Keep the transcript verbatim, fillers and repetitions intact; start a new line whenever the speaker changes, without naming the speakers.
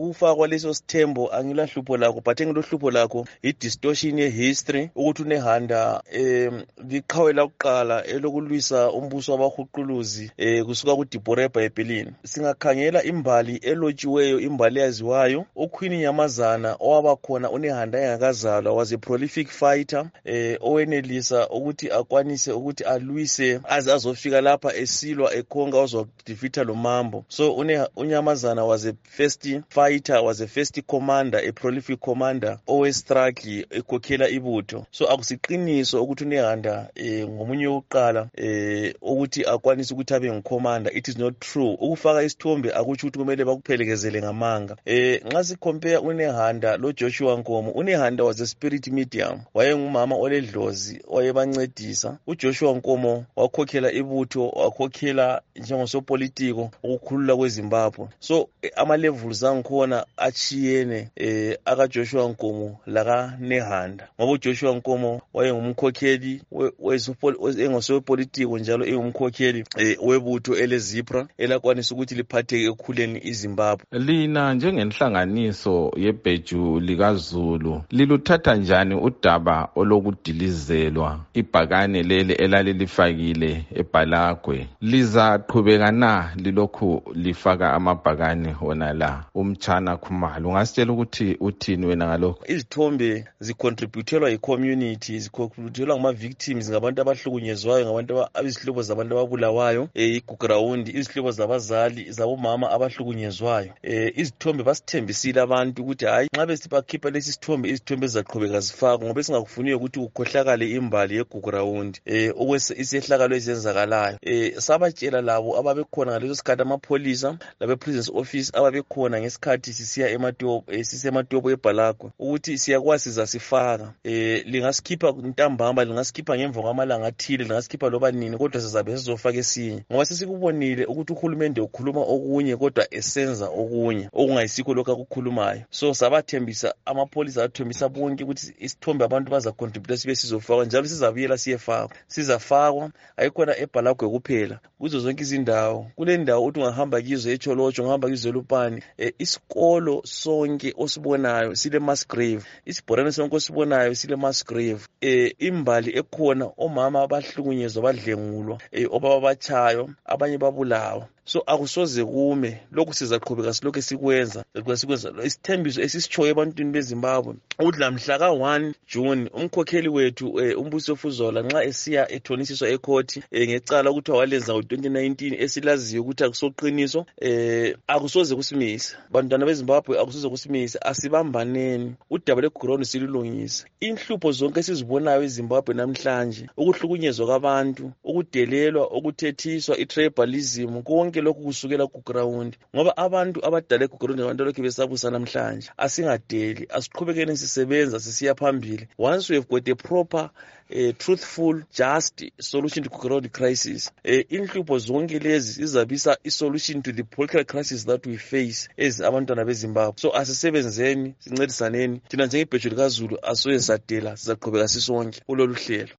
ukufakwa leso sithembo angilahlupho lakho, but engilohlupho lakho i-distortion ye-history, ukuthi uNehanda um liqhawe lakuqala elokulwisa umbuso wabahuquluzi um kusuka kuDeborah eBhayibhelini. Singakhangela imbali elotshiweyo, imbali eyaziwayo, uQueen Nyamazana owaba khona uNehanda engakazalwa was a prolific fighter um owenelisa ukuthi akwanise ukuthi alwise aze azofika lapha esilwa ekhonga ozodefeater lo mambo. So uNyamazana was a first fighter, was a first commander, a prolific commander owe-struggle ekhokhela ibutho. So akusiqiniso ukuthi uNehanda um ngomunye wokuqala um ukuthi akwanise ukuthi abe ngicommander. It is not true. Ukufaka isithombe akutsho ukuthi kumele bakuphelekezele ngamanga. um nxa sicompare uNehanda lo Joshua Nkomo, uNehanda was a spirit medium, wayengumama oledlozi wayebancedisa. uJoshua Nkomo wakhokhela ibutho, wakhokhela njengosopolitiko ukukhulula kweZimbabwe. So ama-levels angikhona achiyene um aka-Joshua Nkomo laka-Nehanda, ngoba uJoshua Nkomo wayengumkhokheli engosopolitiko njalo engumkhokheli um webutho eleZipra elakwanisa ukuthi liphatheke ekukhuleni iZimbabwe.
Lina njengenhlanganiso yebheju likaZulu liluthatha njani udaba olokudilizelwa ibhakane leli elalilifakile eBhalagwe? Lizaqhubeka na lilokhu lifaka amabhakane wona la umtshana Khumalo? Ungasitshela ukuthi uthini wena ngalokho?
Izithombe zicontributelwa yi-community, zicontributelwa ngama-victims, ngabantu abahlukunyezwayo, ngabantu abizihlobo zabantu ababulawayo, igugrawundi, izihlobo zabazali zabomama abahlukunyezwayo. um izithombe basithembisile abantu ukuthi hayi nxa besibakhipha lesi sithombe izithombe zizaqhubeka zifakwa, ngoba esingakufuniyo ukuthi kukhohlakale imbali yegugrawundi um isehlakalo ezenzakalayo. um sabatshela labo ababekhona ngaleso sikhathi, amapholisa labe-prisons office ababekhona ngesikhathi sisiya ematopo sisematopo eBhalagwe, ukuthi siyakwazi sizasifaka. um lingasikhipha ntambama, lingasikhipha ngemva kwamalanga athile, lingasikhipha loba nini, kodwa sizabe sizofaka esinye, ngoba sesikubonile ukuthi uhulumende ukhuluma okunye kodwa esenza okunye okungayisikho lokho akukhulumayo. So sabathembisa, amapholisa athembisa bonke ukuthi isithombe abantu bazacontribute sibe sizofakwa, njalo sizabuyela siyefakwa. Sizafakwa ayikhona eBhalagwe kuphela, kuzo zonke izindawo. Kule ndawo uthi ungahamba kizo eCholotsho, ungahamba kizo eLupane, um isikolo sonke osibonayo sile mass grave, isibhorane sonke osibonayo sile mass grave. um imbali ekhona, omama abahlukunyezwa badlengulwa, um obaba batshayo, abanye babulawa. So akusoze kume, lokhu sizaqhubeka silokhu sikwenza, sikwenza isithembiso esisitshoyo ebantwini beZimbabwe ukuthi lamhla ka one June umkhokheli wethu um uMbusiso Fuzola nxa esiya ethonisiswa ecourt um ngecala ukuthi walenza ngo-twenty nineteen esilaziyo ukuthi akusoqiniso, um akusoze kusimisa. Bantwana beZimbabwe akusoze kusimisa, asibambaneni, udaba legugrawundi silulungisa. Inhlupho zonke esizibonayo eZimbabwe namhlanje, ukuhlukunyezwa kwabantu, ukudelelwa, ukuthethiswa, i-tribalism, konke lokhu kusukela kugrawundi, ngoba abantu abadala egugrawundi abantu lokhu besabusa namhlanje. Asingadeli, asiqhubekeni sisebenza sisiya phambili. Once we have got a proper a truthful, just solution to Kugrawundi crisis, uh, inhlupho zonke lezi zizabisa i-solution to the political crisis that we face as abantwana beZimbabwe. So asisebenzeni, sincedisaneni, thina njengebheju likaZulu asoye sadela, sizaqhubeka sisonke kulolu hlelo.